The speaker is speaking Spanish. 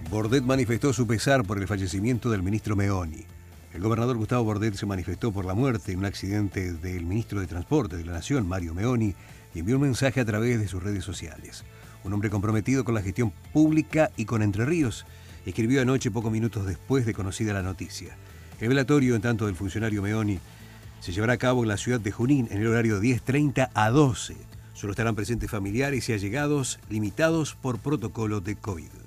Bordet manifestó su pesar por el fallecimiento del ministro Meoni. El gobernador Gustavo Bordet se manifestó por la muerte en un accidente del ministro de Transporte de la Nación, Mario Meoni, y envió un mensaje a través de sus redes sociales. Un hombre comprometido con la gestión pública y con Entre Ríos, escribió anoche pocos minutos después de conocida la noticia. El velatorio, en tanto, del funcionario Meoni se llevará a cabo en la ciudad de Junín en el horario 10:30 a 12. Solo estarán presentes familiares y allegados, limitados por protocolo de COVID.